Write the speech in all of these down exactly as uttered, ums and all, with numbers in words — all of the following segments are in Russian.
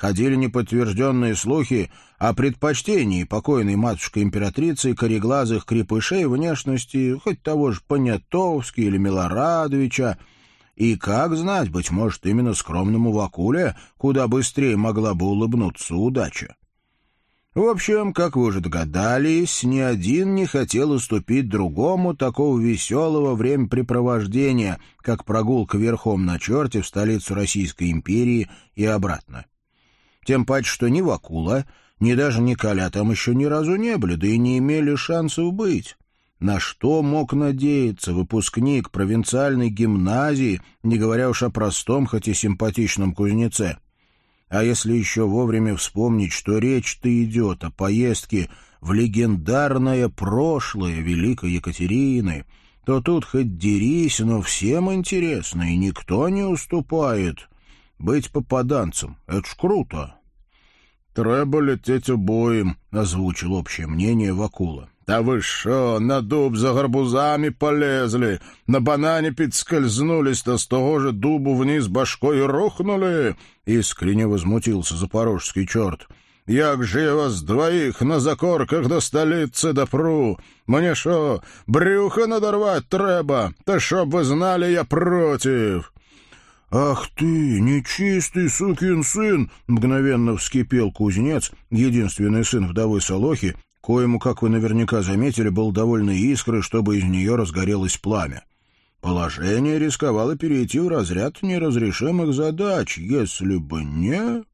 Ходили неподтвержденные слухи о предпочтении покойной матушкой-императрицы кореглазых крепышей внешности хоть того же Понятовски или Милорадовича. И как знать, быть может, именно скромному Вакуле куда быстрее могла бы улыбнуться удача. В общем, как вы уже догадались, ни один не хотел уступить другому такого веселого времяпрепровождения, как прогулка верхом на черте в столицу Российской империи и обратно. Тем паче, что ни Вакула, ни даже Николя там еще ни разу не были, да и не имели шансов быть. На что мог надеяться выпускник провинциальной гимназии, не говоря уж о простом, хоть и симпатичном кузнеце? А если еще вовремя вспомнить, что речь-то идет о поездке в легендарное прошлое Великой Екатерины, то тут хоть дерись, но всем интересно, и никто не уступает. Быть попаданцем — это ж круто. «Треба лететь обоим», — озвучил общее мнение Вакула. «Да вы шо, на дуб за гарбузами полезли, на банане подскользнулись, да с того же дубу вниз башкой и рухнули?» — искренне возмутился запорожский черт. «Як же я вас двоих на закорках до столицы допру? Мне шо, брюхо надорвать треба? Та чтоб вы знали, я против!» «Ах ты, нечистый сукин сын!» — мгновенно вскипел кузнец, единственный сын вдовы Солохи, коему, как вы наверняка заметили, был довольно искры, чтобы из нее разгорелось пламя. Положение рисковало перейти в разряд неразрешимых задач, если бы не...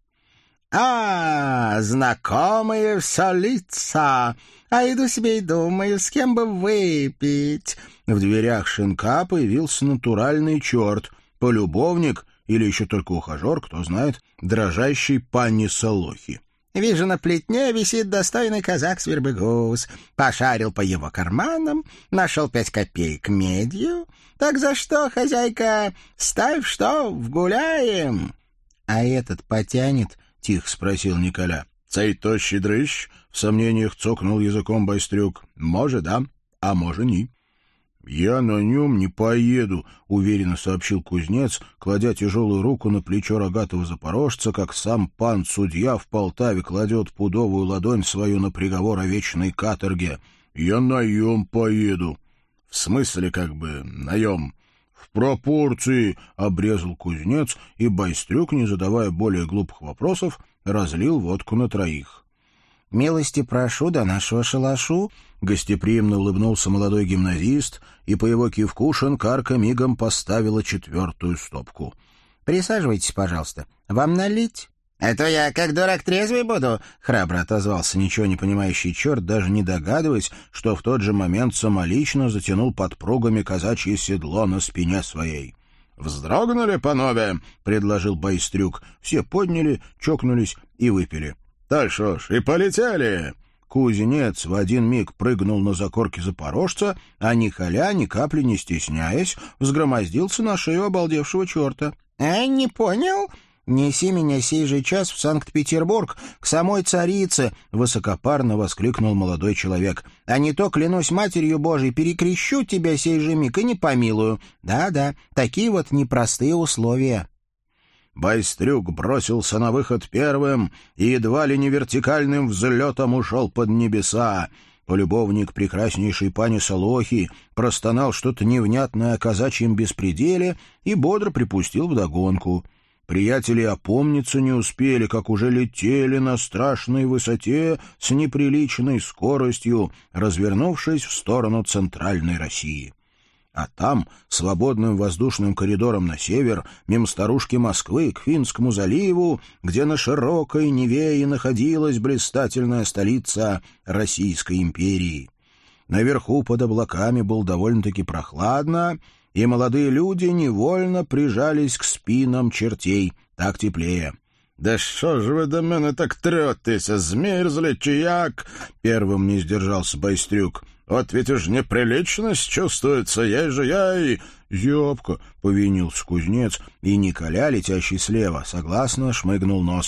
«А, знакомые все лица! А иду себе и думаю, с кем бы выпить!» В дверях шинка появился натуральный черт, полюбовник или еще только ухажер, кто знает, дрожащей пани Солохи. «Вижу, на плетне висит достойный казак-свербыгус. Пошарил по его карманам, нашел пять копеек медью. Так за что, хозяйка, ставь что, вгуляем?» «А этот потянет?» — тихо спросил Николя. «Цей тощий дрыщ?» — в сомнениях цокнул языком Байстрюк. «Может, да, а может, не». «Я на нем не поеду», — уверенно сообщил кузнец, кладя тяжелую руку на плечо рогатого запорожца, как сам пан-судья в Полтаве кладет пудовую ладонь свою на приговор о вечной каторге. «Я наем поеду». «В смысле, как бы, наем?» «В пропорции», — обрезал кузнец, и Байстрюк, не задавая более глупых вопросов, разлил водку на троих. «Милости прошу до нашего шалашу», — гостеприимно улыбнулся молодой гимназист, и по его кивку шинкарка мигом поставила четвертую стопку. «Присаживайтесь, пожалуйста. Вам налить?» «Это я как дурак трезвый буду», — храбро отозвался ничего не понимающий черт, даже не догадываясь, что в тот же момент самолично затянул подпругами казачье седло на спине своей. «Вздрогнули, панове?» — предложил Байстрюк. Все подняли, чокнулись и выпили. «Так что ж, и полетели!» Кузнец в один миг прыгнул на закорки запорожца, а Николя, ни капли не стесняясь, взгромоздился на шею обалдевшего черта. «А, не понял?» «Неси меня сей же час в Санкт-Петербург, к самой царице!» — высокопарно воскликнул молодой человек. «А не то, клянусь Матерью Божией, перекрещу тебя сей же миг и не помилую. Да-да, такие вот непростые условия». Байстрюк бросился на выход первым и едва ли не вертикальным взлетом ушел под небеса. Полюбовник прекраснейшей пани Солохи простонал что-то невнятное о казачьем беспределе и бодро припустил вдогонку. Приятели опомниться не успели, как уже летели на страшной высоте с неприличной скоростью, развернувшись в сторону центральной России. А там, свободным воздушным коридором на север, мимо старушки Москвы к Финскому заливу, где на широкой Неве и находилась блистательная столица Российской империи. Наверху под облаками было довольно-таки прохладно, и молодые люди невольно прижались к спинам чертей, так теплее. «Да что ж вы до мене так третеся, змерзли, чи як?» — первым не сдержался Байстрюк. «Вот ведь уж неприличность чувствуется, ей же яй!» «Зябко!» — повинился кузнец, и Николя, летящий слева, согласно шмыгнул носом.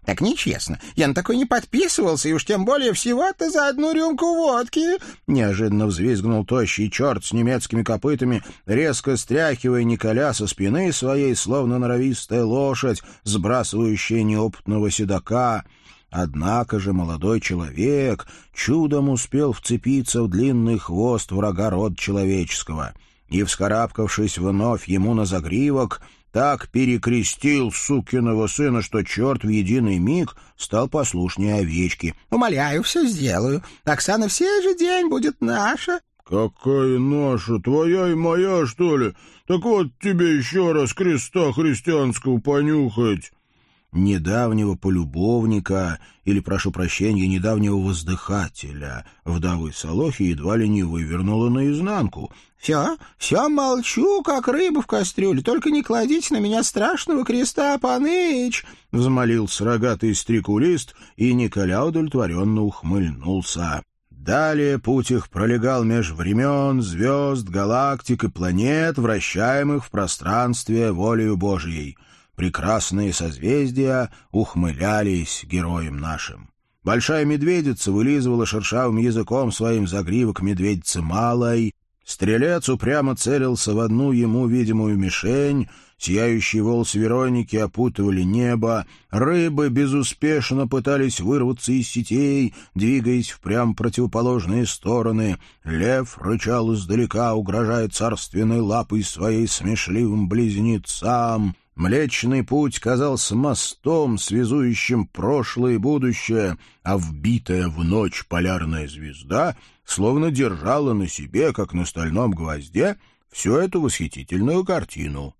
Так нечестно. Я на такой не подписывался, и уж тем более всего-то за одну рюмку водки. Неожиданно взвизгнул тощий черт с немецкими копытами, резко стряхивая Николя со спины своей, словно норовистая лошадь, сбрасывающая неопытного седока. Однако же молодой человек чудом успел вцепиться в длинный хвост врага рода человеческого и, вскарабкавшись вновь ему на загривок, так перекрестил сукиного сына, что черт в единый миг стал послушнее овечки. «Умоляю, все сделаю. Оксана в сей же день будет наша». «Какая наша? Твоя и моя, что ли? Так вот тебе еще раз креста христианского понюхать». Недавнего полюбовника, или, прошу прощения, недавнего воздыхателя вдовы Солохи едва ли не вывернула наизнанку. «Все, все молчу, как рыба в кастрюле, только не кладите на меня страшного креста, паныч!» — взмолился рогатый стрекулист, и Николя удовлетворенно ухмыльнулся. Далее путь их пролегал меж времен, звезд, галактик и планет, вращаемых в пространстве волею Божией. Прекрасные созвездия ухмылялись героям нашим. Большая медведица вылизывала шершавым языком своим загривок медведицы малой. Стрелец упрямо целился в одну ему видимую мишень. Сияющие волосы Вероники опутывали небо. Рыбы безуспешно пытались вырваться из сетей, двигаясь в прям противоположные стороны. Лев рычал издалека, угрожая царственной лапой своей смешливым близнецам. Млечный путь казался мостом, связующим прошлое и будущее, а вбитая в ночь полярная звезда словно держала на себе, как на стальном гвозде, всю эту восхитительную картину.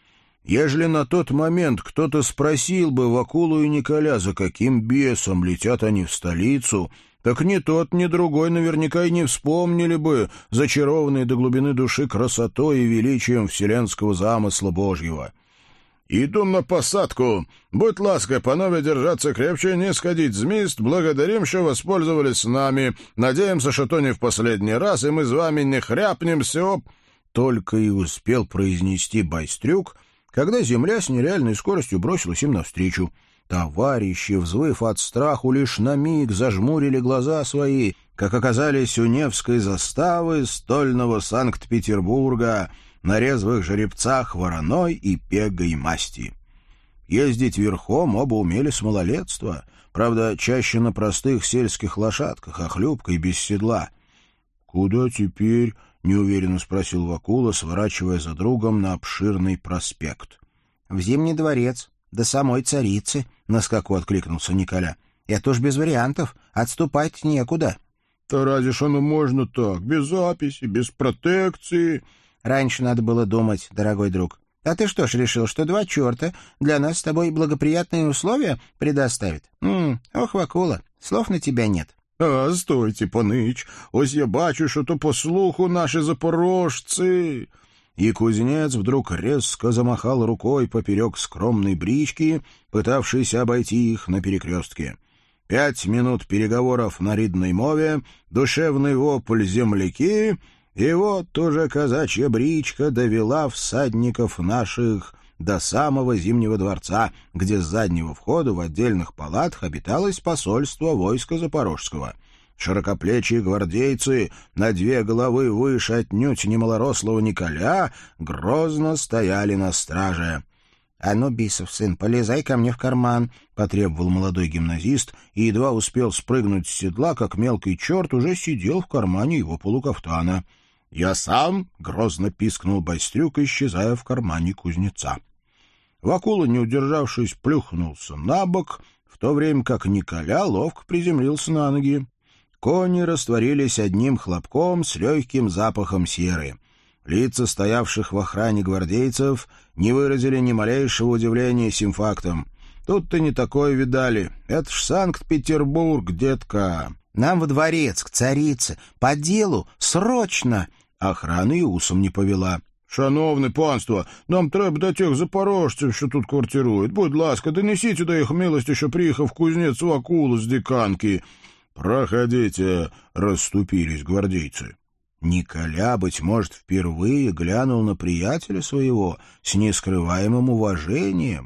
Ежели на тот момент кто-то спросил бы Вакулу и Николя, за каким бесом летят они в столицу, так ни тот, ни другой наверняка и не вспомнили бы зачарованные до глубины души красотой и величием вселенского замысла Божьего. «Иду на посадку. Будь ласка, панове держаться крепче, не сходить с мест. Благодарим, что воспользовались нами. Надеемся, что то не в последний раз, и мы с вами не хряпнемся об...» Только и успел произнести Байстрюк, когда земля с нереальной скоростью бросилась им навстречу. Товарищи, взвыв от страху, лишь на миг зажмурили глаза свои, как оказались у Невской заставы стольного Санкт-Петербурга, на резвых жеребцах вороной и пегой масти. Ездить верхом оба умели с малолетства, правда, чаще на простых сельских лошадках, охлюбкой без седла. «Куда теперь?» — неуверенно спросил Вакула, сворачивая за другом на обширный проспект. «В Зимний дворец, до самой царицы», — на скаку откликнулся Николя. «Это уж без вариантов, отступать некуда». «Да разве ж оно можно так, без записи, без протекции?» «Раньше надо было думать, дорогой друг. А ты что ж решил, что два черта для нас с тобой благоприятные условия предоставят? М-м, ох, Вакула, слов на тебя нет». «А, стойте, паныч, ось я бачу, що то по слуху наши запорожцы». И кузнец вдруг резко замахал рукой поперек скромной брички, пытавшейся обойти их на перекрестке. Пять минут переговоров на ридной мове, душевный вопль земляки, и вот уже казачья бричка довела всадников наших до самого Зимнего дворца, где с заднего входа в отдельных палатах обиталось посольство войска Запорожского. Широкоплечие гвардейцы, на две головы выше отнюдь немалорослого Николя, грозно стояли на страже. «А ну, бисов сын, полезай ко мне в карман», — потребовал молодой гимназист, и едва успел спрыгнуть с седла, как мелкий черт уже сидел в кармане его полукафтана. «Я сам!» — грозно пискнул Байстрюк, исчезая в кармане кузнеца. Вакула, не удержавшись, плюхнулся на бок, в то время как Николя ловко приземлился на ноги. Кони растворились одним хлопком с легким запахом серы. Лица стоявших в охране гвардейцев не выразили ни малейшего удивления сим фактом. Тут-то не такое видали. Это ж Санкт-Петербург, детка. «Нам во дворец, к царице, по делу, срочно!» Охрана и усом не повела. «Шановне панство, нам треба до тех запорожцев, що тут квартирують. Будь ласка, донесите до их милости, що приїхав кузнец Вакула с диканки». «Проходите», — расступились гвардейцы. Николя, быть может, впервые глянул на приятеля своего с нескрываемым уважением.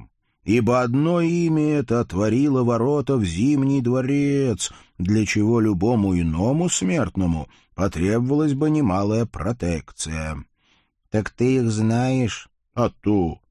ибо одно имя это отворило ворота в Зимний дворец, для чего любому иному смертному потребовалась бы немалая протекция». «Так ты их знаешь?» «А то!